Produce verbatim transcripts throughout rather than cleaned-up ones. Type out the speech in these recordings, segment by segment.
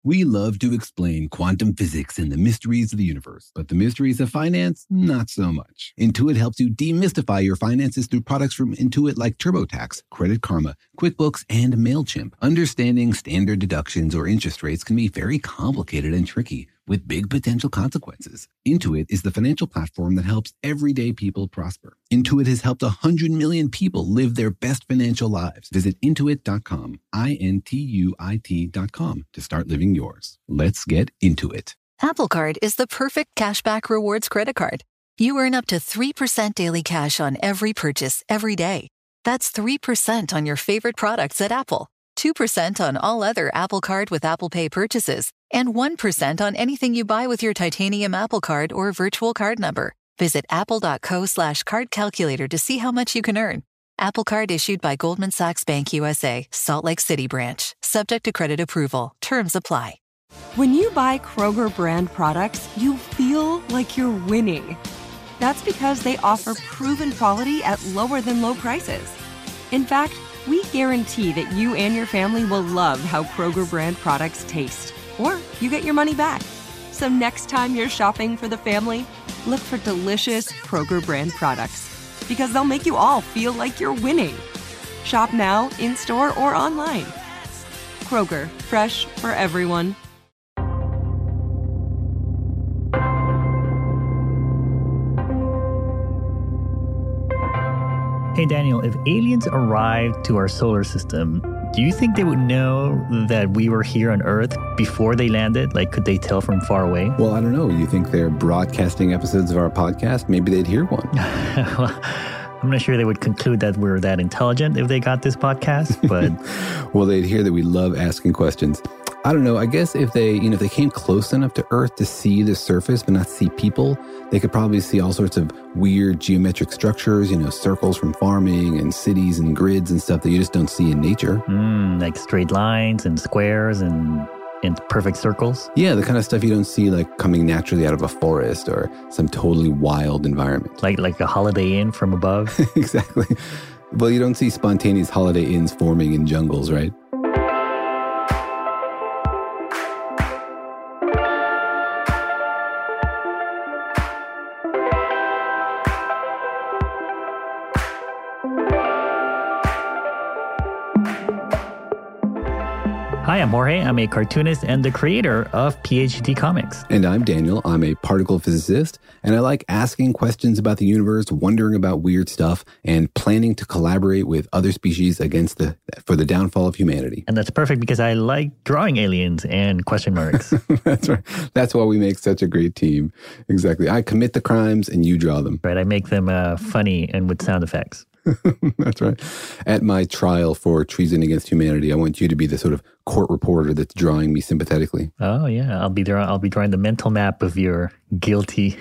We love to explain quantum physics and the mysteries of the universe, but the mysteries of finance, not so much. Intuit helps you demystify your finances through products from Intuit like TurboTax, Credit Karma, QuickBooks, and MailChimp. Understanding standard deductions or interest rates can be very complicated and tricky, with big potential consequences. Intuit is the financial platform that helps everyday people prosper. Intuit has helped one hundred million people live their best financial lives. Visit intuit dot com, I N T U I T dot com, to start living yours. Let's get into it. Apple Card is the perfect cashback rewards credit card. You earn up to three percent daily cash on every purchase every day. That's three percent on your favorite products at Apple, two percent on all other Apple Card with Apple Pay purchases, and one percent on anything you buy with your titanium Apple Card or virtual card number. Visit apple.co slash card calculator to see how much you can earn. Apple Card issued by Goldman Sachs Bank U S A, Salt Lake City branch. Subject to credit approval. Terms apply. When you buy Kroger brand products, you feel like you're winning. That's because they offer proven quality at lower than low prices. In fact, we guarantee that you and your family will love how Kroger brand products taste, or you get your money back. So next time you're shopping for the family, look for delicious Kroger brand products, because they'll make you all feel like you're winning. Shop now, in-store, or online. Kroger, fresh for everyone. Hey Daniel, if aliens arrived to our solar system, do you think they would know that we were here on Earth before they landed? Like, could they tell from far away? Well, I don't know. You think they're broadcasting episodes of our podcast? Maybe they'd hear one. Well, I'm not sure they would conclude that we're that intelligent if they got this podcast, but... Well, they'd hear that we love asking questions. I don't know. I guess if they, you know, if they came close enough to Earth to see the surface but not see people, they could probably see all sorts of weird geometric structures, you know, circles from farming and cities and grids and stuff that you just don't see in nature. Mm, like straight lines and squares and, and perfect circles. Yeah, the kind of stuff you don't see like coming naturally out of a forest or some totally wild environment. Like like a Holiday Inn from above. Exactly. Well, you don't see spontaneous Holiday Inns forming in jungles, right? Hi, I'm Jorge. I'm a cartoonist and the creator of P H D Comics. And I'm Daniel. I'm a particle physicist, and I like asking questions about the universe, wondering about weird stuff, and planning to collaborate with other species against the for the downfall of humanity. And that's perfect because I like drawing aliens and question marks. That's right. That's why we make such a great team. Exactly. I commit the crimes and you draw them. Right. I make them uh, funny and with sound effects. That's right. At my trial for treason against humanity, I want you to be the sort of court reporter that's drawing me sympathetically. Oh yeah, I'll be there. I'll be drawing the mental map of your guilty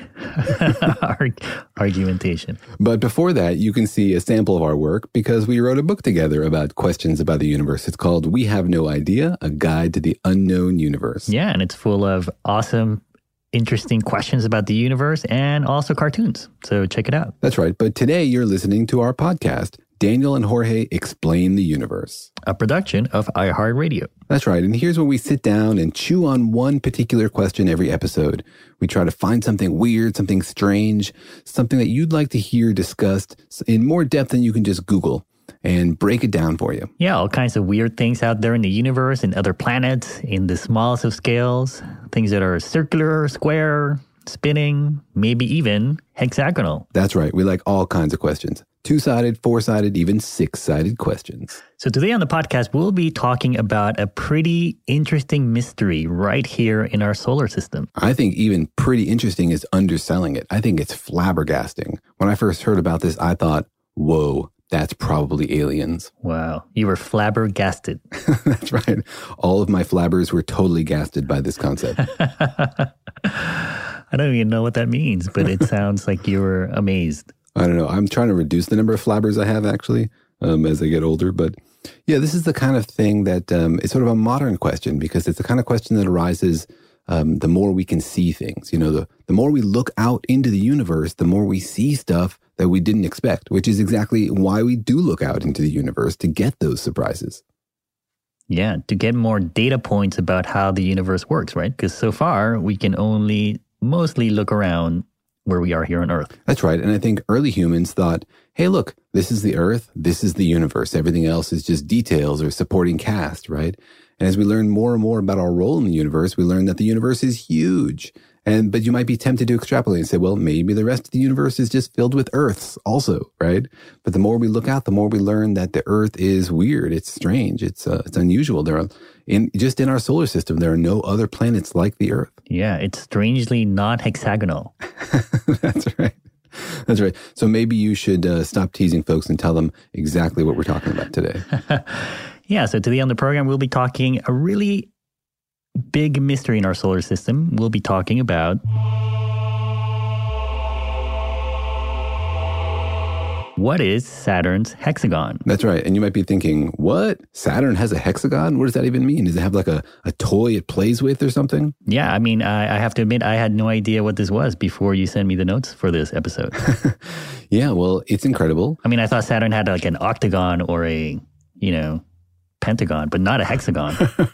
arg- argumentation. But before that, you can see a sample of our work because we wrote a book together about questions about the universe. It's called "We Have No Idea: A Guide to the Unknown Universe." Yeah, and it's full of awesome, interesting questions about the universe and also cartoons. So check it out. That's right. But today you're listening to our podcast, Daniel and Jorge Explain the Universe, a production of iHeartRadio. That's right. And here's where we sit down and chew on one particular question every episode. We try to find something weird, something strange, something that you'd like to hear discussed in more depth than you can just Google, and break it down for you. Yeah, all kinds of weird things out there in the universe and other planets in the smallest of scales. Things that are circular, square, spinning, maybe even hexagonal. That's right. We like all kinds of questions. Two-sided, four-sided, even six-sided questions. So today on the podcast, we'll be talking about a pretty interesting mystery right here in our solar system. I think even pretty interesting is underselling it. I think it's flabbergasting. When I first heard about this, I thought, whoa, that's probably aliens. Wow. You were flabbergasted. That's right. All of my flabbers were totally gasted by this concept. I don't even know what that means, but it sounds like you were amazed. I don't know. I'm trying to reduce the number of flabbers I have, actually, um, as I get older. But yeah, this is the kind of thing that um, it's sort of a modern question because it's the kind of question that arises um, the more we can see things. You know, the, the more we look out into the universe, the more we see stuff that we didn't expect, which is exactly why we do look out into the universe, to get those surprises. Yeah, to get more data points about how the universe works, right? Because so far, we can only mostly look around where we are here on Earth. That's right. And I think early humans thought, hey, look, this is the Earth, this is the universe. Everything else is just details or supporting cast, right? And as we learn more and more about our role in the universe, we learn that the universe is huge. And but you might be tempted to extrapolate and say, well, maybe the rest of the universe is just filled with Earths also, right? But the more we look out, the more we learn that the Earth is weird. It's strange. It's uh, it's unusual. There are in just in our solar system, there are no other planets like the Earth. Yeah, it's strangely not hexagonal. That's right. That's right. So maybe you should uh, stop teasing folks and tell them exactly what we're talking about today. Yeah, so today on the program, we'll be talking a really big mystery in our solar system. We'll be talking about what is Saturn's hexagon? That's right. And you might be thinking, what? Saturn has a hexagon? What does that even mean? Does it have like a, a toy it plays with or something? Yeah, I mean, I, I have to admit, I had no idea what this was before you sent me the notes for this episode. Yeah, well, it's incredible. I mean, I thought Saturn had like an octagon or a, you know, pentagon, but not a hexagon.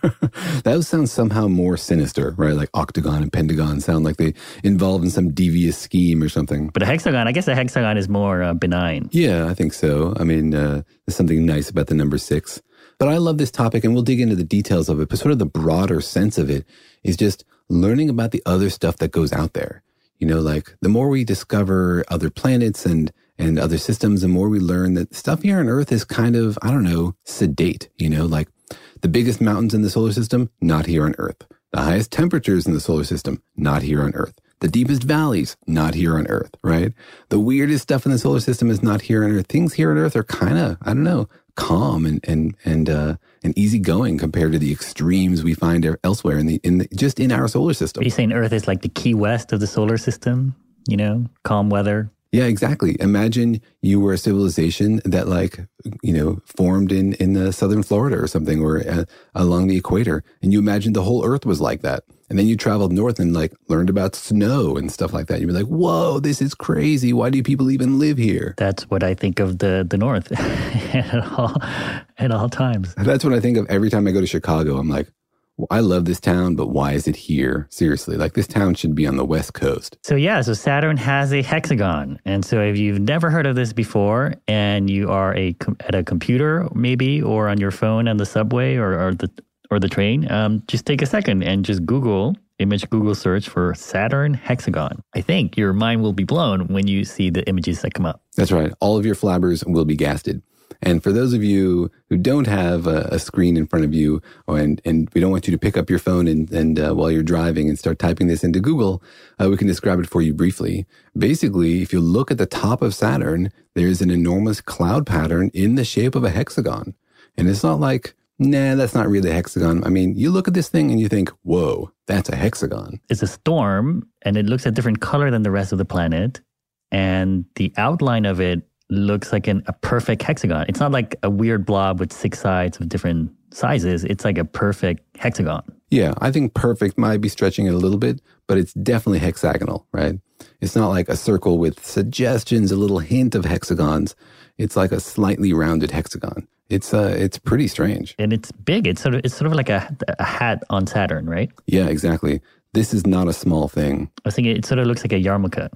That sounds somehow more sinister, right? Like octagon and pentagon sound like they involved in some devious scheme or something. But a hexagon, I guess a hexagon is more uh, benign. Yeah, I think so. I mean, uh, there's something nice about the number six. But I love this topic, and we'll dig into the details of it. But sort of the broader sense of it is just learning about the other stuff that goes out there. You know, like the more we discover other planets and and other systems, the more we learn that stuff here on Earth is kind of, I don't know, sedate, you know, like the biggest mountains in the solar system, not here on Earth. The highest temperatures in the solar system, not here on Earth. The deepest valleys, not here on Earth, right? The weirdest stuff in the solar system is not here on Earth. Things here on Earth are kind of, I don't know, calm and and and uh, and easygoing compared to the extremes we find elsewhere in the in the, just in our solar system. Are you saying Earth is like the Key West of the solar system? You know, calm weather. Yeah, exactly. Imagine you were a civilization that, like, you know, formed in, in the southern Florida or something, or uh, along the equator. And you imagined the whole Earth was like that. And then you traveled north and, like, learned about snow and stuff like that. You'd be like, whoa, this is crazy. Why do people even live here? That's what I think of the, the North at, all, at all times. That's what I think of every time I go to Chicago. I'm like, well, I love this town, but why is it here? Seriously, like this town should be on the West Coast. So yeah, so Saturn has a hexagon. And so if you've never heard of this before and you are a at a computer maybe or on your phone on the subway or, or the or the train, um, just take a second and just Google, image Google search for Saturn hexagon. I think your mind will be blown when you see the images that come up. That's right. All of your flabbers will be gasted. And for those of you who don't have a, a screen in front of you, or, and, and we don't want you to pick up your phone and, and uh, while you're driving and start typing this into Google, uh, we can describe it for you briefly. Basically, if you look at the top of Saturn, there's an enormous cloud pattern in the shape of a hexagon. And it's not like, nah, that's not really a hexagon. I mean, you look at this thing and you think, whoa, that's a hexagon. It's a storm, and it looks a different color than the rest of the planet. And the outline of it looks like an, a perfect hexagon. It's not like a weird blob with six sides of different sizes. It's like a perfect hexagon. Yeah, I think perfect might be stretching it a little bit, but it's definitely hexagonal, right? It's not like a circle with suggestions, a little hint of hexagons. It's like a slightly rounded hexagon. It's uh, it's pretty strange. And it's big. It's sort of it's sort of like a, a hat on Saturn, right? Yeah, exactly. This is not a small thing. I was thinking it sort of looks like a yarmulke.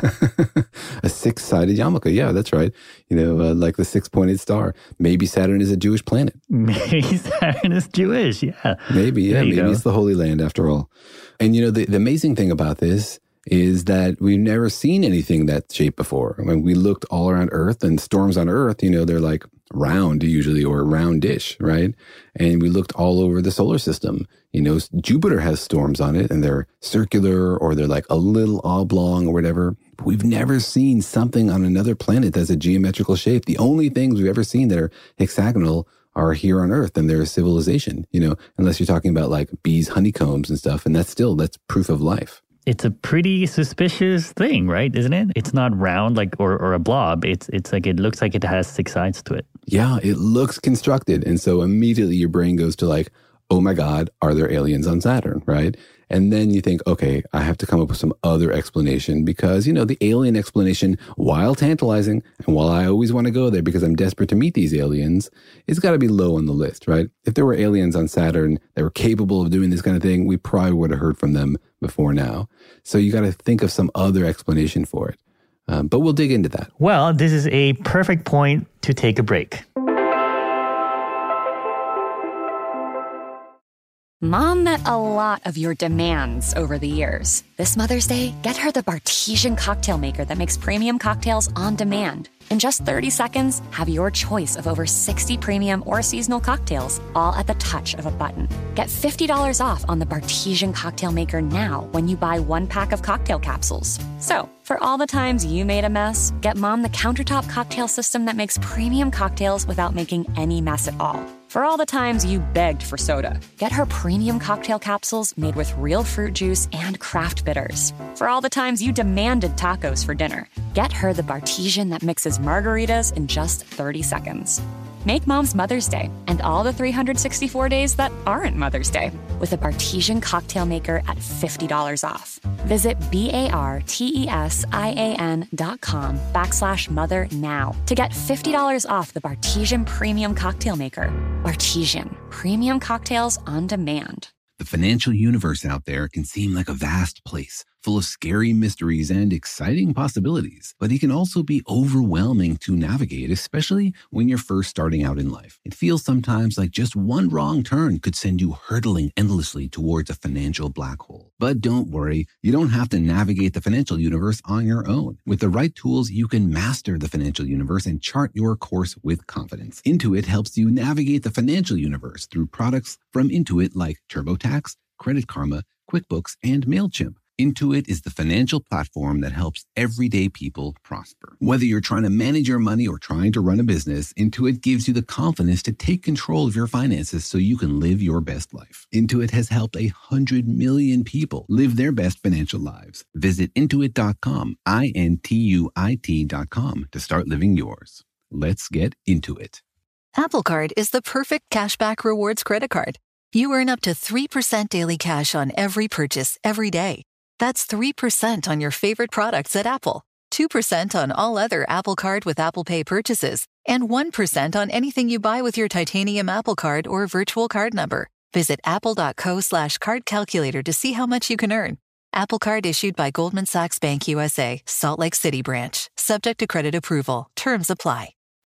A six-sided yarmulke. Yeah, that's right. You know, uh, like the six-pointed star. Maybe Saturn is a Jewish planet. Maybe Saturn is Jewish, yeah. Maybe, yeah. Maybe go. It's the Holy Land after all. And, you know, the, the amazing thing about this is that we've never seen anything that shape before. When we looked all around Earth, and storms on Earth, you know, they're like round usually, or roundish, right? And we looked all over the solar system. You know, Jupiter has storms on it, and they're circular, or they're like a little oblong or whatever. But we've never seen something on another planet that's a geometrical shape. The only things we've ever seen that are hexagonal are here on Earth, and they're a civilization, you know, unless you're talking about like bees, honeycombs and stuff. And that's still, that's proof of life. It's a pretty suspicious thing, right? Isn't it? It's not round like or, or a blob. It's it's like it looks like it has six sides to it. Yeah, it looks constructed. And so immediately your brain goes to like, oh my God, are there aliens on Saturn, right? And then you think, okay, I have to come up with some other explanation because, you know, the alien explanation, while tantalizing, and while I always want to go there because I'm desperate to meet these aliens, it's got to be low on the list, right? If there were aliens on Saturn that were capable of doing this kind of thing, we probably would have heard from them before now. So you got to think of some other explanation for it. Um, but we'll dig into that. Well, this is a perfect point to take a break. Mom met a lot of your demands over the years. This Mother's Day, get her the Bartesian cocktail maker that makes premium cocktails on demand. In just thirty seconds, have your choice of over sixty premium or seasonal cocktails, all at the touch of a button. Get fifty dollars off on the Bartesian cocktail maker now when you buy one pack of cocktail capsules. So, for all the times you made a mess, get Mom the countertop cocktail system that makes premium cocktails without making any mess at all. For all the times you begged for soda, get her premium cocktail capsules made with real fruit juice and craft bitters. For all the times you demanded tacos for dinner, get her the Bartesian that mixes margaritas in just thirty seconds. Make Mom's Mother's Day and all the three hundred sixty-four days that aren't Mother's Day with a Bartesian cocktail maker at fifty dollars off. Visit B-A-R-T-E-S-I-A-N dot com backslash mother now to get fifty dollars off the Bartesian Premium Cocktail Maker. Bartesian, premium cocktails on demand. The financial universe out there can seem like a vast place, full of scary mysteries and exciting possibilities, but it can also be overwhelming to navigate, especially when you're first starting out in life. It feels sometimes like just one wrong turn could send you hurtling endlessly towards a financial black hole. But don't worry, you don't have to navigate the financial universe on your own. With the right tools, you can master the financial universe and chart your course with confidence. Intuit helps you navigate the financial universe through products from Intuit like TurboTax, Credit Karma, QuickBooks, and MailChimp. Intuit is the financial platform that helps everyday people prosper. Whether you're trying to manage your money or trying to run a business, Intuit gives you the confidence to take control of your finances so you can live your best life. Intuit has helped a hundred million people live their best financial lives. Visit Intuit dot com, I N T U I T dot com to start living yours. Let's get into it. Apple Card is the perfect cashback rewards credit card. You earn up to three percent daily cash on every purchase every day. That's three percent on your favorite products at Apple, two percent on all other Apple Card with Apple Pay purchases, and one percent on anything you buy with your titanium Apple Card or virtual card number. Visit apple.co slash card calculator to see how much you can earn. Apple Card issued by Goldman Sachs Bank U S A, Salt Lake City branch. Subject to credit approval. Terms apply.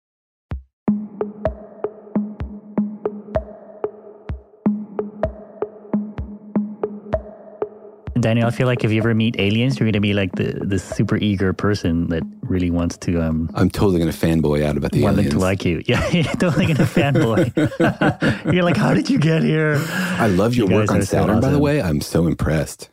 Daniel, I feel like if you ever meet aliens, you're going to be like the, the super eager person that really wants to... Um, I'm totally going to fanboy out about the want aliens. them to like you. Yeah, you're totally going to fanboy. You're like, how did you get here? I love your You work guys on are so Saturn, by the awesome. way. I'm so impressed.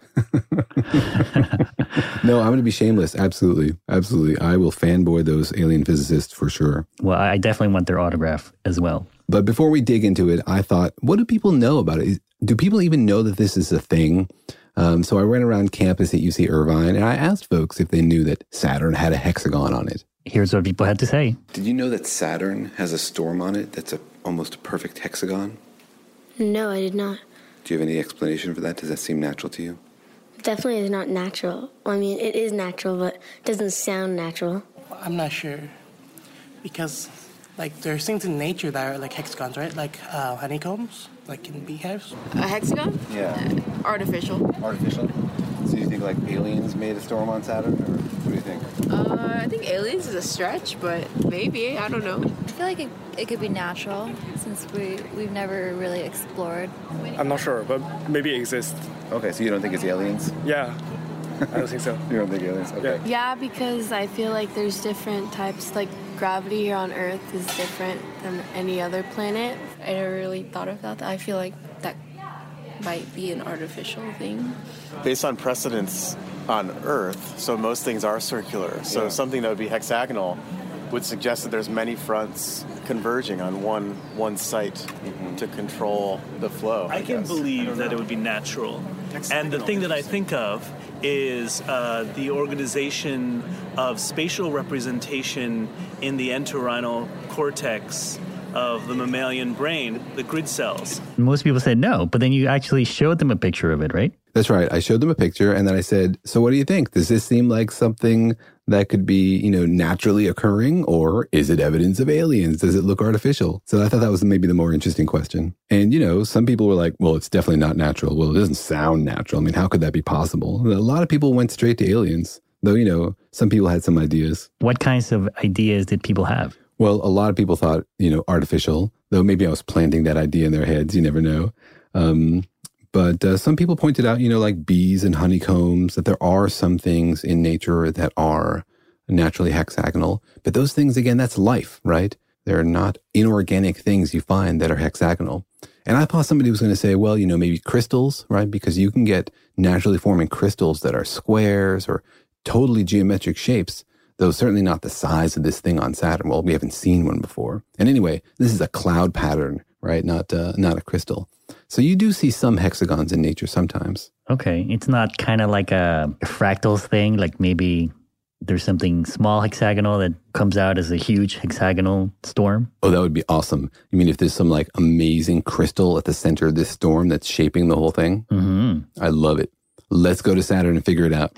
No, I'm going to be shameless. Absolutely. Absolutely. I will fanboy those alien physicists for sure. Well, I definitely want their autograph as well. But before we dig into it, I thought, what do people know about it? Do people even know that this is a thing? Um, so I went around campus at U C Irvine and I asked folks if they knew that Saturn had a hexagon on it. Here's what people had to say. Did you know that Saturn has a storm on it that's a almost a perfect hexagon? No, I did not. Do you have any explanation for that? Does that seem natural to you? Definitely is not natural. I mean, it is natural, but it doesn't sound natural. I'm not sure. Because, like, there's things in nature that are like hexagons, right? Like uh, honeycombs, like in beehives. A hexagon? Yeah. Uh, artificial. Artificial? So you think like aliens made a storm on Saturn? Or what do you think? Uh, I think aliens is a stretch, but maybe. I don't know. I feel like it, it could be natural since we, we've never really explored. I'm not sure, but maybe it exists. Okay, so you don't think it's aliens? Yeah, I don't think so. You don't think aliens? Okay. Yeah. Yeah, because I feel like there's different types, like gravity here on Earth is different than any other planet. I never really thought of that. I feel like that might be an artificial thing. Based on precedents on Earth, so most things are circular. So Yeah. something that would be hexagonal would suggest that there's many fronts converging on one one site mm-hmm. to control the flow. I, I can guess. believe that it would be natural. And the thing that I think of is uh, the organization of spatial representation in the entorhinal cortex of the mammalian brain, the grid cells. Most people said no, but then you actually showed them a picture of it, right? That's right. I showed them a picture and then I said, so what do you think? Does this seem like something that could be, you know, naturally occurring, or is it evidence of aliens? Does it look artificial? So I thought that was maybe the more interesting question. And, you know, some people were like, well, it's definitely not natural. Well, it doesn't sound natural. I mean, how could that be possible? A lot of people went straight to aliens, though, you know, some people had some ideas. What kinds of ideas did people have? Well, a lot of people thought, you know, artificial, though maybe I was planting that idea in their heads. You never know. Um, But uh, some people pointed out, you know, like bees and honeycombs, that there are some things in nature that are naturally hexagonal. But those things, again, that's life, right? They're not inorganic things you find that are hexagonal. And I thought somebody was going to say, well, you know, maybe crystals, right? Because you can get naturally forming crystals that are squares or totally geometric shapes, though certainly not the size of this thing on Saturn. Well, we haven't seen one before. And anyway, this is a cloud pattern, right? Not uh, not a crystal. So you do see some hexagons in nature sometimes. Okay. It's not kind of like a fractals thing, like maybe there's something small hexagonal that comes out as a huge hexagonal storm? Oh, that would be awesome. You mean if there's some like amazing crystal at the center of this storm that's shaping the whole thing? Mm-hmm. I love it. Let's go to Saturn and figure it out.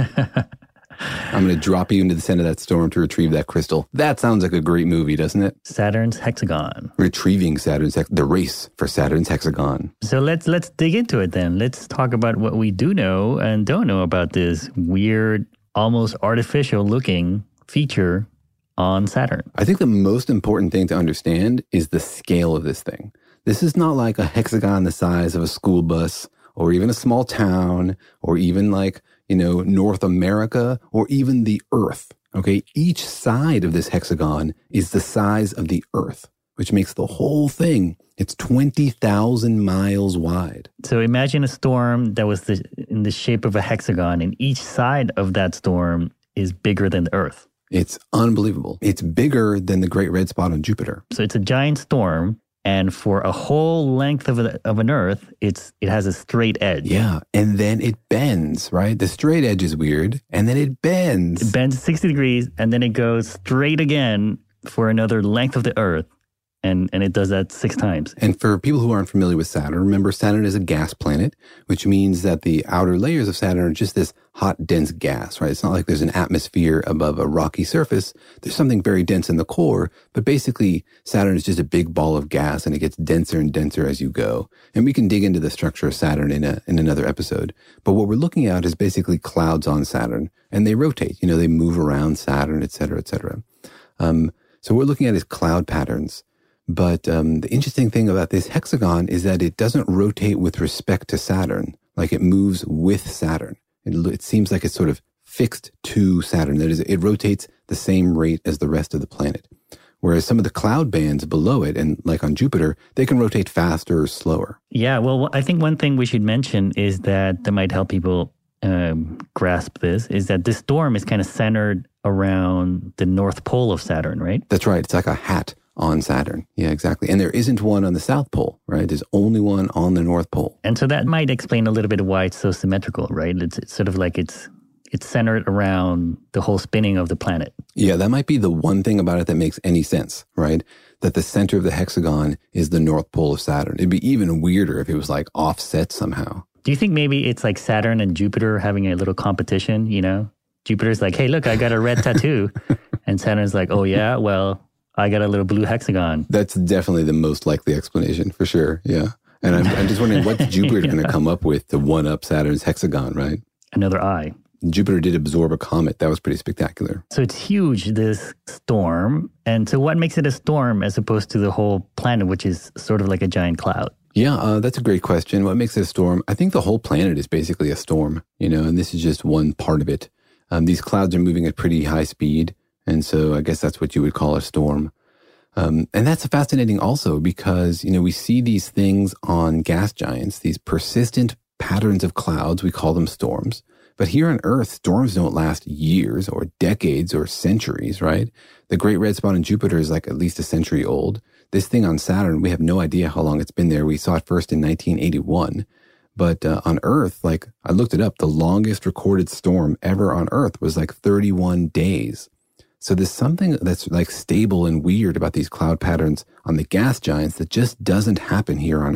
I'm going to drop you into the center of that storm to retrieve that crystal. That sounds like a great movie, doesn't it? Saturn's hexagon. Retrieving Saturn's hex- the race for Saturn's hexagon. So let's let's dig into it then. Let's talk about what we do know and don't know about this weird, almost artificial looking feature on Saturn. I think the most important thing to understand is the scale of this thing. This is not like a hexagon the size of a school bus or even a small town or even like, you know, North America, or even the Earth, okay? Each side of this hexagon is the size of the Earth, which makes the whole thing, it's twenty thousand miles wide. So imagine a storm that was the, in the shape of a hexagon, and each side of that storm is bigger than the Earth. It's unbelievable. It's bigger than the Great Red Spot on Jupiter. So it's a giant storm. And for a whole length of, a, of an Earth, it's it has a straight edge. Yeah, and then it bends, right? The straight edge is weird, and then it bends. It bends sixty degrees, and then it goes straight again for another length of the Earth. And, and it does that six times. And for people who aren't familiar with Saturn, remember Saturn is a gas planet, which means that the outer layers of Saturn are just this hot, dense gas, right? It's not like there's an atmosphere above a rocky surface. There's something very dense in the core, but basically Saturn is just a big ball of gas and it gets denser and denser as you go. And we can dig into the structure of Saturn in a, in another episode. But what we're looking at is basically clouds on Saturn, and they rotate, you know, they move around Saturn, et cetera, et cetera. Um, so what we're looking at is cloud patterns. But um, the interesting thing about this hexagon is that it doesn't rotate with respect to Saturn, like it moves with Saturn. It, it seems like it's sort of fixed to Saturn. That is, it rotates the same rate as the rest of the planet. Whereas some of the cloud bands below it, and like on Jupiter, they can rotate faster or slower. Yeah, well, I think one thing we should mention is that that might help people um, grasp this, is that this storm is kind of centered around the North Pole of Saturn, right? That's right. It's like a hat on Saturn. Yeah, exactly. And there isn't one on the South Pole, right? There's only one on the North Pole. And so that might explain a little bit of why it's so symmetrical, right? It's, it's sort of like it's it's centered around the whole spinning of the planet. Yeah, that might be the one thing about it that makes any sense, right? That the center of the hexagon is the North Pole of Saturn. It'd be even weirder if it was like offset somehow. Do you think maybe it's like Saturn and Jupiter having a little competition, you know? Jupiter's like, hey, look, I got a red tattoo. And Saturn's like, oh yeah, well, I got a little blue hexagon. That's definitely the most likely explanation, for sure. Yeah. And I'm, I'm just wondering what's Jupiter yeah. going to come up with to one-up Saturn's hexagon, right? Another eye. Jupiter did absorb a comet. That was pretty spectacular. So it's huge, this storm. And so what makes it a storm as opposed to the whole planet, which is sort of like a giant cloud? Yeah, uh, that's a great question. What makes it a storm? I think the whole planet is basically a storm, you know, and this is just one part of it. Um, these clouds are moving at pretty high speed. And so I guess that's what you would call a storm. Um, and that's fascinating also because, you know, we see these things on gas giants, these persistent patterns of clouds. We call them storms. But here on Earth, storms don't last years or decades or centuries, right? The Great Red Spot on Jupiter is like at least a century old. This thing on Saturn, we have no idea how long it's been there. We saw it first in nineteen eighty-one. But uh, on Earth, like I looked it up, the longest recorded storm ever on Earth was like thirty-one days. So there's something that's like stable and weird about these cloud patterns on the gas giants that just doesn't happen here on Earth.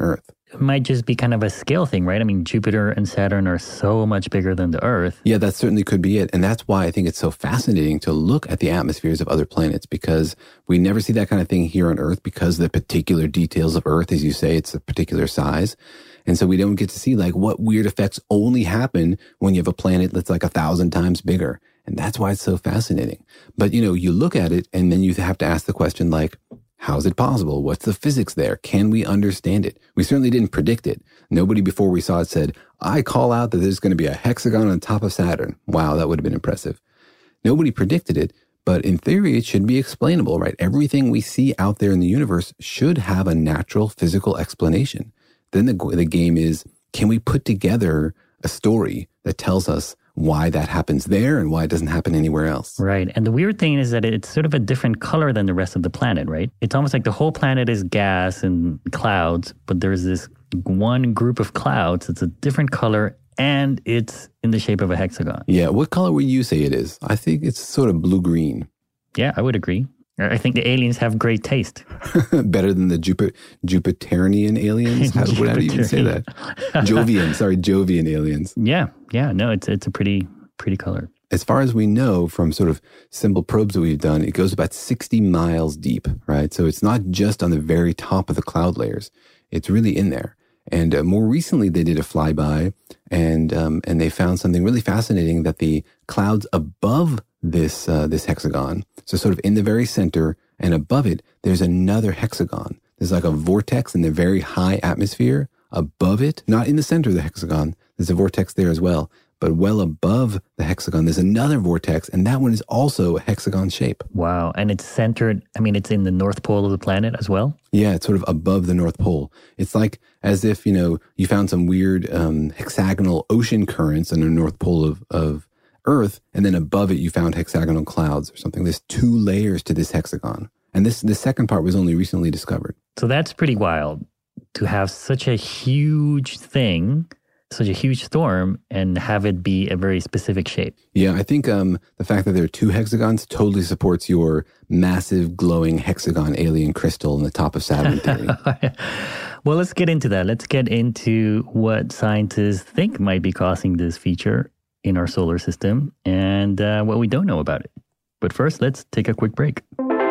it might just be kind of a scale thing, right? I mean, Jupiter and Saturn are so much bigger than the Earth. Yeah, that certainly could be it. And that's why I think it's so fascinating to look at the atmospheres of other planets, because we never see that kind of thing here on Earth because the particular details of Earth, as you say, it's a particular size. And so we don't get to see like what weird effects only happen when you have a planet that's like a thousand times bigger. And that's why it's so fascinating. But, you know, you look at it and then you have to ask the question like, how is it possible? What's the physics there? Can we understand it? We certainly didn't predict it. Nobody before we saw it said, I call out that there's going to be a hexagon on top of Saturn. Wow, that would have been impressive. Nobody predicted it, but in theory, it should be explainable, right? Everything we see out there in the universe should have a natural physical explanation. Then the, the game is, can we put together a story that tells us why that happens there and why it doesn't happen anywhere else? Right. And the weird thing is that it's sort of a different color than the rest of the planet, right? It's almost like the whole planet is gas and clouds, but there's this one group of clouds that's a different color and it's in the shape of a hexagon. Yeah. What color would you say it is? I think it's sort of blue-green. Yeah, I would agree. I think the aliens have great taste. Better than the Jupiter, Jupiterian aliens? How, how do you even say that? Jovian, sorry, Jovian aliens. Yeah, yeah, no, it's it's a pretty, pretty color. As far as we know from sort of simple probes that we've done, it goes about sixty miles deep, right? So it's not just on the very top of the cloud layers. It's really in there. And uh, more recently, they did a flyby and um, and they found something really fascinating, that the clouds above this uh, this hexagon, so sort of in the very center and above it, there's another hexagon. There's like a vortex in the very high atmosphere above it, not in the center of the hexagon. There's a vortex there as well. But well above the hexagon, there's another vortex, and that one is also a hexagon shape. Wow. And it's centered, I mean, it's in the North Pole of the planet as well? Yeah, it's sort of above the North Pole. It's like as if, you know, you found some weird um, hexagonal ocean currents in the North Pole of, of Earth, and then above it you found hexagonal clouds or something. There's two layers to this hexagon. And this the second part was only recently discovered. So that's pretty wild, to have such a huge thing, such a huge storm, and have it be a very specific shape. Yeah, I think um, the fact that there are two hexagons totally supports your massive glowing hexagon alien crystal in the top of Saturn theory. Well, let's get into that. Let's get into what scientists think might be causing this feature in our solar system and uh, what we don't know about it. But first, let's take a quick break.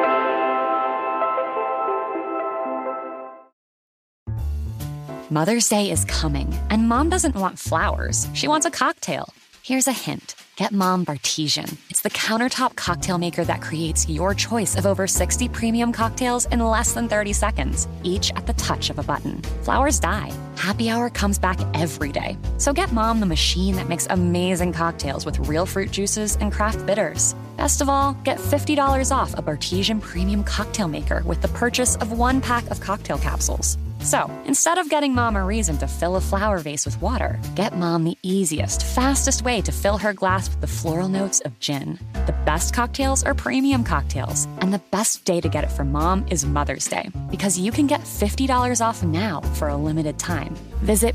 Mother's Day is coming, and Mom doesn't want flowers. She wants a cocktail. Here's a hint. Get Mom Bartesian. It's the countertop cocktail maker that creates your choice of over sixty premium cocktails in less than thirty seconds, each at the touch of a button. Flowers die. Happy Hour comes back every day. So get Mom the machine that makes amazing cocktails with real fruit juices and craft bitters. Best of all, get fifty dollars off a Bartesian premium cocktail maker with the purchase of one pack of cocktail capsules. So, instead of getting Mom a reason to fill a flower vase with water, get Mom the easiest, fastest way to fill her glass with the floral notes of gin. The best cocktails are premium cocktails, and the best day to get it for Mom is Mother's Day, because you can get fifty dollars off now for a limited time. Visit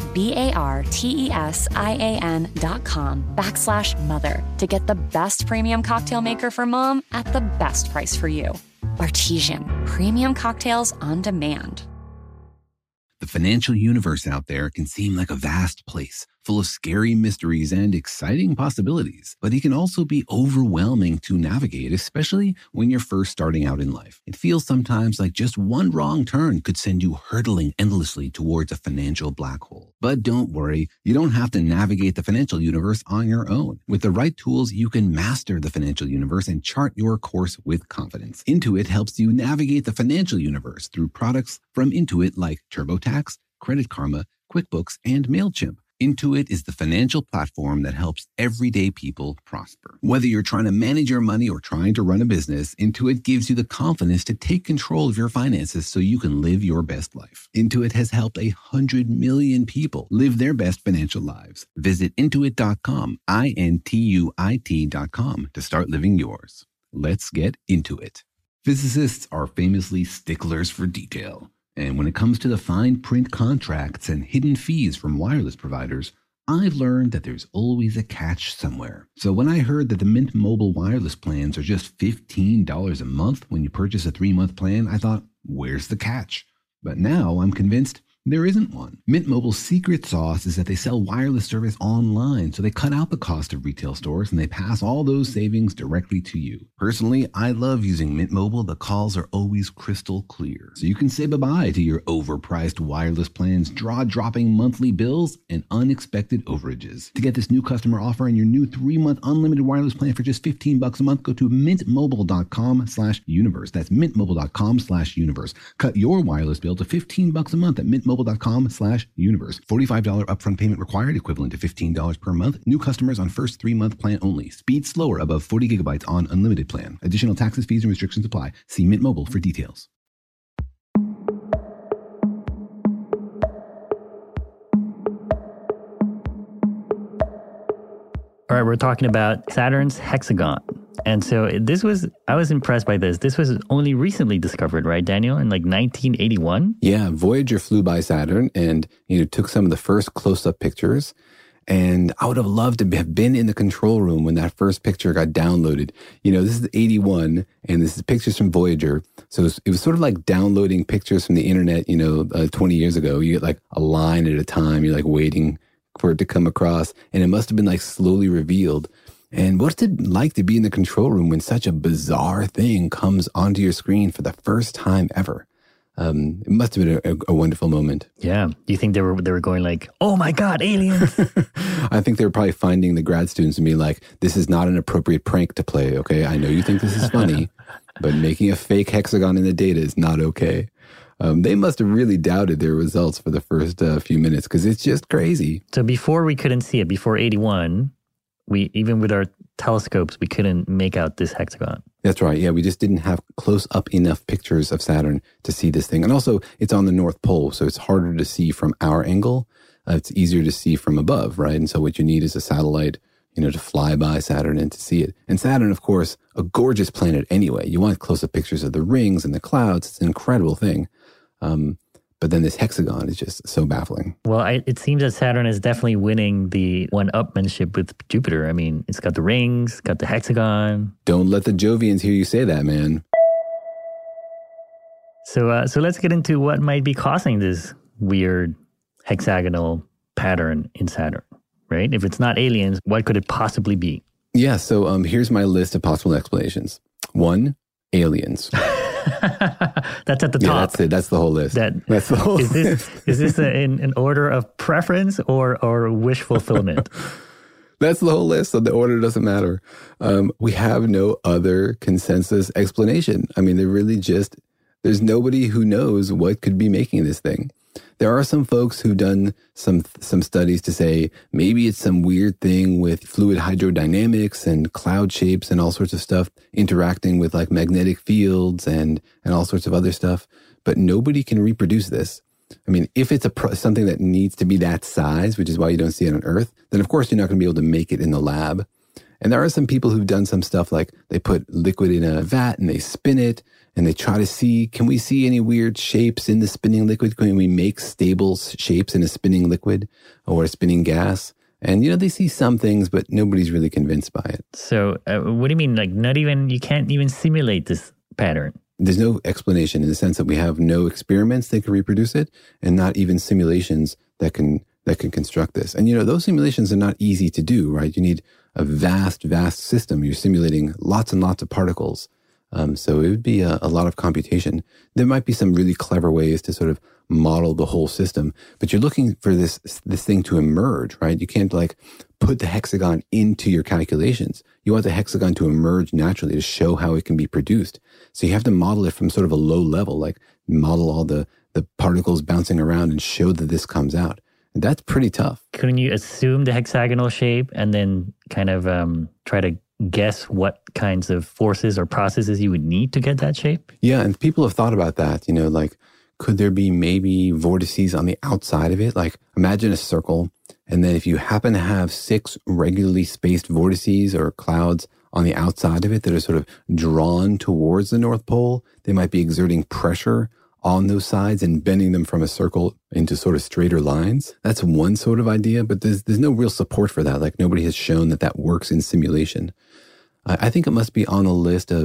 B-A-R-T-E-S-I-A-N dot com backslash mother to get the best premium cocktail maker for Mom at the best price for you. Bartesian, premium cocktails on demand. The financial universe out there can seem like a vast place, full of scary mysteries and exciting possibilities, but it can also be overwhelming to navigate, especially when you're first starting out in life. It feels sometimes like just one wrong turn could send you hurtling endlessly towards a financial black hole. But don't worry, you don't have to navigate the financial universe on your own. With the right tools, you can master the financial universe and chart your course with confidence. Intuit helps you navigate the financial universe through products from Intuit like TurboTax, Credit Karma, QuickBooks, and MailChimp. Intuit is the financial platform that helps everyday people prosper. Whether you're trying to manage your money or trying to run a business, Intuit gives you the confidence to take control of your finances so you can live your best life. Intuit has helped a hundred million people live their best financial lives. Visit intuit dot com, I N T U I T dot com to start living yours. Let's get into it. Physicists are famously sticklers for detail. And when it comes to the fine print contracts and hidden fees from wireless providers, I've learned that there's always a catch somewhere. So when I heard that the Mint Mobile wireless plans are just fifteen dollars a month when you purchase a three-month plan, I thought, where's the catch? But now I'm convinced There isn't one. Mint Mobile's secret sauce is that they sell wireless service online, so they cut out the cost of retail stores and they pass all those savings directly to you. Personally, I love using Mint Mobile. The calls are always crystal clear, so you can say bye-bye to your overpriced wireless plans, jaw-dropping monthly bills, and unexpected overages. To get this new customer offer and your new three-month unlimited wireless plan for just fifteen bucks a month, go to mintmobile.com slash universe. That's mintmobile.com slash universe. Cut your wireless bill to fifteen bucks a month at mintmobile.com slash universe. forty-five dollars upfront payment required, equivalent to fifteen dollars per month. New customers on first three-month plan only. Speed slower above forty gigabytes on unlimited plan. Additional taxes, fees, and restrictions apply. See Mint Mobile for details. All right, we're talking about Saturn's hexagon. And so this was, I was impressed by this. This was only recently discovered, right, Daniel, in like nineteen eighty-one? Yeah, Voyager flew by Saturn and, you know, took some of the first close-up pictures. And I would have loved to have been in the control room when that first picture got downloaded. You know, this is eighty-one, and this is pictures from Voyager. So it was, it was sort of like downloading pictures from the internet, you know, uh, twenty years ago. You get like a line at a time. You're like waiting for it to come across. And it must have been like slowly revealed. And what's it like to be in the control room when such a bizarre thing comes onto your screen for the first time ever? Um, it must have been a, a wonderful moment. Yeah. Do you think they were they were going like, oh my God, aliens? I think they were probably finding the grad students and being like, this is not an appropriate prank to play, okay? I know you think this is funny, but making a fake hexagon in the data is not okay. Um, they must have really doubted their results for the first uh, few minutes because it's just crazy. So before we couldn't see it, before eighty-one, we even with our telescopes, we couldn't make out this hexagon. That's right. Yeah, we just didn't have close up enough pictures of Saturn to see this thing. And also, it's on the North Pole, so it's harder to see from our angle. Uh, it's easier to see from above, right? And so what you need is a satellite, you know, to fly by Saturn and to see it. And Saturn, of course, a gorgeous planet anyway. You want close up pictures of the rings and the clouds. It's an incredible thing. Um, but then this hexagon is just so baffling. Well, I, it seems that Saturn is definitely winning the one-upmanship with Jupiter. I mean, it's got the rings, got the hexagon. Don't let the Jovians hear you say that, man. So, uh, so let's get into what might be causing this weird hexagonal pattern in Saturn, right? If it's not aliens, what could it possibly be? Yeah, so um, here's my list of possible explanations. One, aliens. That's at the yeah, top. That's it. That's the whole list. That, that's the whole is this, list. Is this a, in an order of preference or, or wish fulfillment? That's the whole list. So the order doesn't matter. Um, we have no other consensus explanation. I mean, they're really just, there's nobody who knows what could be making this thing. There are some folks who've done some some studies to say maybe it's some weird thing with fluid hydrodynamics and cloud shapes and all sorts of stuff interacting with like magnetic fields and, and all sorts of other stuff. But nobody can reproduce this. I mean, if it's a pro- something that needs to be that size, which is why you don't see it on Earth, then of course you're not going to be able to make it in the lab. And there are some people who've done some stuff like they put liquid in a vat and they spin it and they try to see, can we see any weird shapes in the spinning liquid? Can we make stable shapes in a spinning liquid or a spinning gas? And, you know, they see some things, but nobody's really convinced by it. So uh, what do you mean? Like not even, you can't even simulate this pattern? There's no explanation in the sense that we have no experiments that can reproduce it and not even simulations that can that can construct this. And, you know, those simulations are not easy to do, right? You need a vast, vast system. You're simulating lots and lots of particles. Um, so it would be a, a lot of computation. There might be some really clever ways to sort of model the whole system, but you're looking for this this thing to emerge, right? You can't like put the hexagon into your calculations. You want the hexagon to emerge naturally to show how it can be produced. So you have to model it from sort of a low level, like model all the, the particles bouncing around and show that this comes out. And that's pretty tough. Couldn't you assume the hexagonal shape and then kind of um, try to guess what kinds of forces or processes you would need to get that shape? Yeah, and people have thought about that, you know, like, could there be maybe vortices on the outside of it? Like, imagine a circle, and then if you happen to have six regularly spaced vortices or clouds on the outside of it that are sort of drawn towards the North Pole, they might be exerting pressure on those sides and bending them from a circle into sort of straighter lines. That's one sort of idea, but there's there's no real support for that. Like, nobody has shown that that works in simulation. I, I think it must be on a list of,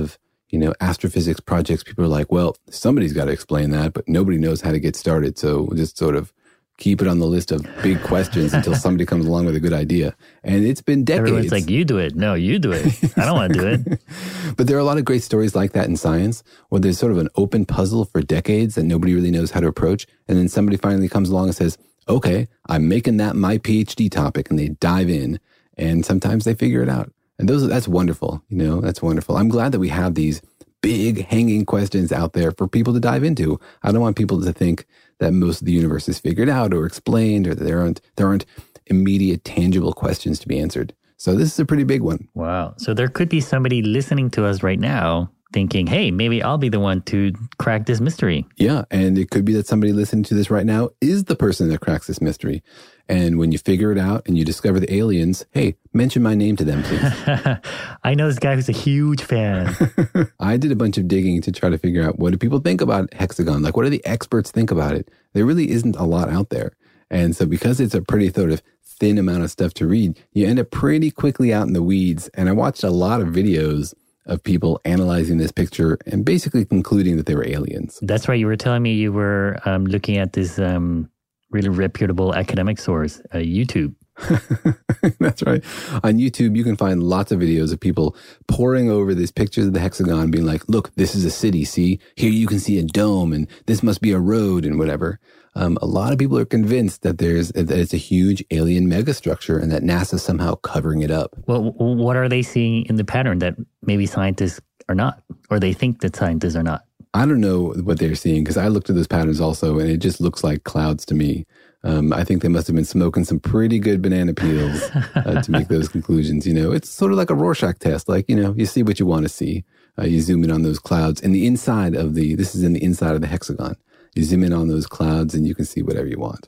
you know, astrophysics projects, people are like, well, somebody's got to explain that, but nobody knows how to get started. So we'll just sort of keep it on the list of big questions until somebody comes along with a good idea. And it's been decades. Everyone's like, you do it. No, you do it. I don't want to do it. But there are a lot of great stories like that in science, where there's sort of an open puzzle for decades that nobody really knows how to approach. And then somebody finally comes along and says, okay, I'm making that my PhD topic. And they dive in, and sometimes they figure it out. And those that's wonderful. You know, that's wonderful. I'm glad that we have these big hanging questions out there for people to dive into. I don't want people to think that most of the universe is figured out or explained, or that there aren't there aren't immediate tangible questions to be answered. So this is a pretty big one. Wow. So there could be somebody listening to us right now thinking, hey, maybe I'll be the one to crack this mystery. Yeah. And it could be that somebody listening to this right now is the person that cracks this mystery. And when you figure it out and you discover the aliens, hey, mention my name to them, please. I know this guy who's a huge fan. I did a bunch of digging to try to figure out, what do people think about hexagon? Like, what do the experts think about it? There really isn't a lot out there. And so because it's a pretty sort of thin amount of stuff to read, you end up pretty quickly out in the weeds. And I watched a lot of videos of people analyzing this picture and basically concluding that they were aliens. That's right. You were telling me you were um, looking at this um, really reputable academic source, uh, YouTube. That's right. On YouTube, you can find lots of videos of people poring over these pictures of the hexagon, being like, look, this is a city. See, here you can see a dome, and this must be a road and whatever. Um, a lot of people are convinced that there's that it's a huge alien megastructure and that NASA's somehow covering it up. Well, what are they seeing in the pattern that maybe scientists are not, or they think that scientists are not? I don't know what they're seeing, because I looked at those patterns also, and it just looks like clouds to me. Um, I think they must have been smoking some pretty good banana peels uh, to make those conclusions. You know, it's sort of like a Rorschach test. Like, you know, you see what you want to see. Uh, you zoom in on those clouds, and the inside of the, this is in the inside of the hexagon. You zoom in on those clouds and you can see whatever you want.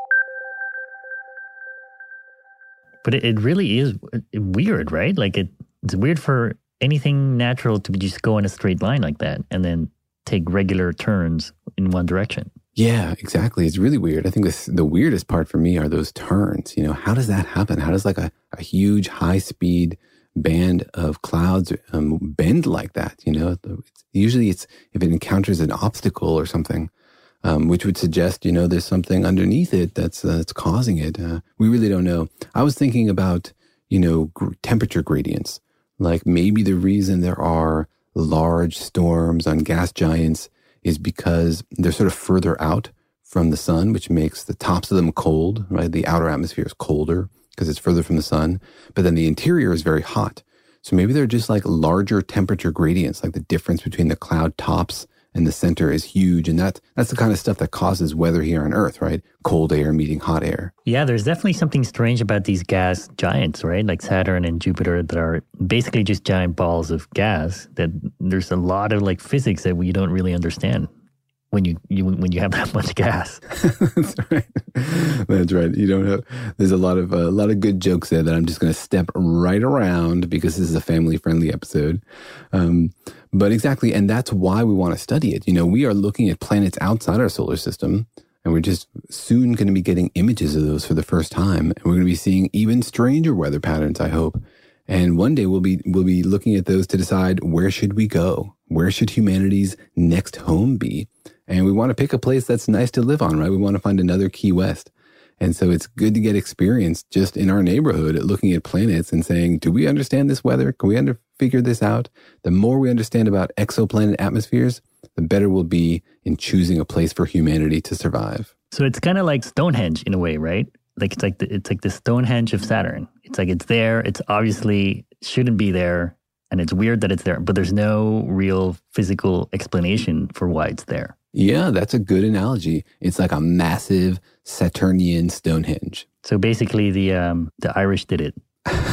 But it, it really is weird, right? Like it, it's weird for anything natural to just go in a straight line like that and then take regular turns in one direction. Yeah, exactly. It's really weird. I think this, the weirdest part for me are those turns. You know, how does that happen? How does like a, a huge high speed band of clouds um, bend like that? You know, it's, usually it's if it encounters an obstacle or something. Um, which would suggest, you know, there's something underneath it that's uh, that's causing it. Uh, we really don't know. I was thinking about, you know, gr- temperature gradients. Like maybe the reason there are large storms on gas giants is because they're sort of further out from the sun, which makes the tops of them cold, right? The outer atmosphere is colder because it's further from the sun, but then the interior is very hot. So maybe they're just like larger temperature gradients, like the difference between the cloud tops and the center is huge. And that, that's the kind of stuff that causes weather here on Earth, right? Cold air meeting hot air. Yeah, there's definitely something strange about these gas giants, right? Like Saturn and Jupiter that are basically just giant balls of gas, that there's a lot of like physics that we don't really understand when you, you when you have that much gas. That's right. That's right. You don't have, there's a lot of, uh, a lot of good jokes there that I'm just going to step right around because this is a family friendly episode. Um, But exactly, and that's why we want to study it. You know, we are looking at planets outside our solar system, and we're just soon going to be getting images of those for the first time. And we're going to be seeing even stranger weather patterns, I hope. And one day we'll be we'll be looking at those to decide, where should we go? Where should humanity's next home be? And we want to pick a place that's nice to live on, right? We want to find another Key West. And so it's good to get experience just in our neighborhood at looking at planets and saying, do we understand this weather? Can we under, figure this out? The more we understand about exoplanet atmospheres, the better we'll be in choosing a place for humanity to survive. So it's kind of like Stonehenge in a way, right? Like it's like the, it's like the Stonehenge of Saturn. It's like it's there. It's obviously shouldn't be there. And it's weird that it's there, but there's no real physical explanation for why it's there. Yeah, that's a good analogy. It's like a massive Saturnian Stonehenge. So basically the um, the Irish did it.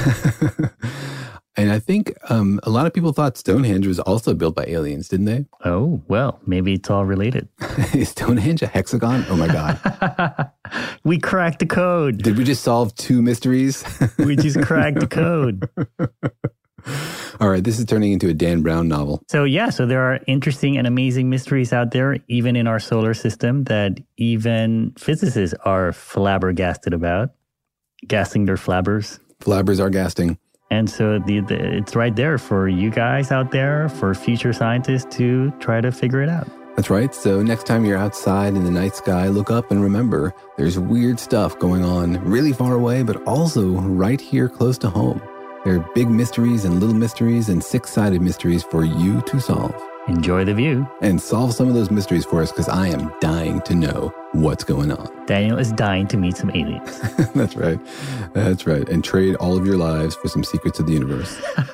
And I think um, a lot of people thought Stonehenge was also built by aliens, didn't they? Oh, well, maybe it's all related. Is Stonehenge a hexagon? Oh, my God. We cracked the code. Did we just solve two mysteries? We just cracked the code. All right, this is turning into a Dan Brown novel. So yeah, so there are interesting and amazing mysteries out there, even in our solar system, that even physicists are flabbergasted about. Gassing their flabbers. Flabbers are gasting. And so the, the, it's right there for you guys out there, for future scientists to try to figure it out. That's right. So next time you're outside in the night sky, look up and remember there's weird stuff going on really far away, but also right here close to home. There are big mysteries and little mysteries and six-sided mysteries for you to solve. Enjoy the view. And solve some of those mysteries for us, because I am dying to know what's going on. Daniel is dying to meet some aliens. That's right. That's right. And trade all of your lives for some secrets of the universe.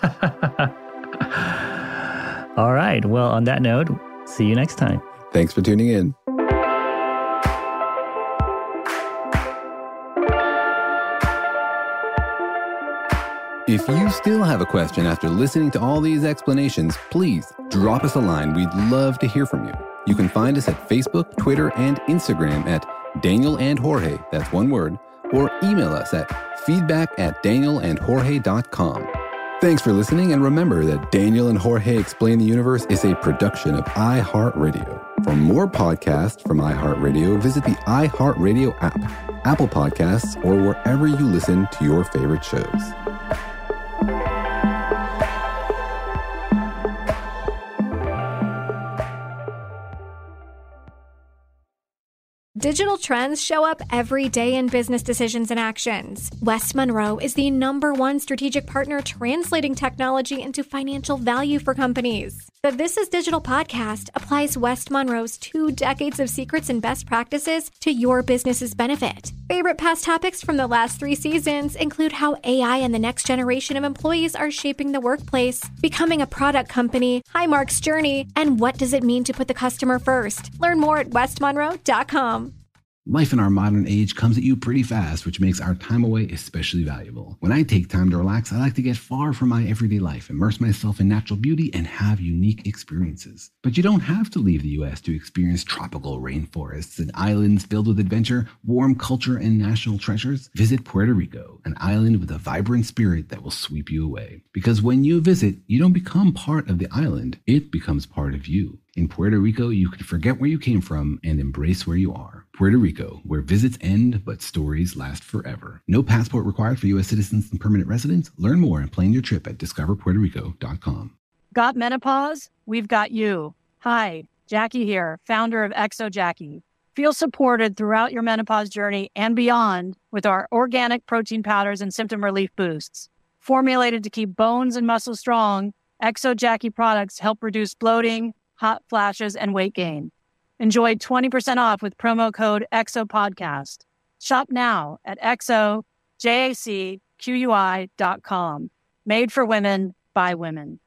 All right. Well, on that note, see you next time. Thanks for tuning in. If you still have a question after listening to all these explanations, please drop us a line. We'd love to hear from you. You can find us at Facebook, Twitter, and Instagram at Daniel and Jorge, that's one word, or email us at feedback at daniel and jorge dot com. Thanks for listening, and remember that Daniel and Jorge Explain the Universe is a production of iHeartRadio. For more podcasts from iHeartRadio, visit the iHeartRadio app, Apple Podcasts, or wherever you listen to your favorite shows. Digital trends show up every day in business decisions and actions. West Monroe is the number one strategic partner translating technology into financial value for companies. The This Is Digital podcast applies West Monroe's two decades of secrets and best practices to your business's benefit. Favorite past topics from the last three seasons include how A I and the next generation of employees are shaping the workplace, becoming a product company, Highmark's journey, and what does it mean to put the customer first. Learn more at west monroe dot com. Life in our modern age comes at you pretty fast, which makes our time away especially valuable. When I take time to relax, I like to get far from my everyday life, immerse myself in natural beauty, and have unique experiences. But you don't have to leave the U S to experience tropical rainforests and islands filled with adventure, warm culture, and national treasures. Visit Puerto Rico, an island with a vibrant spirit that will sweep you away. Because when you visit, you don't become part of the island, it becomes part of you. In Puerto Rico, you can forget where you came from and embrace where you are. Puerto Rico, where visits end, but stories last forever. No passport required for U S citizens and permanent residents. Learn more and plan your trip at discover puerto rico dot com. Got menopause? We've got you. Hi, Jackie here, founder of Exo Jackie. Feel supported throughout your menopause journey and beyond with our organic protein powders and symptom relief boosts. Formulated to keep bones and muscles strong, Exo Jackie products help reduce bloating, hot flashes, and weight gain. Enjoy twenty percent off with promo code EXOPODCAST. Shop now at exo jacqui dot com. Made for women, by women.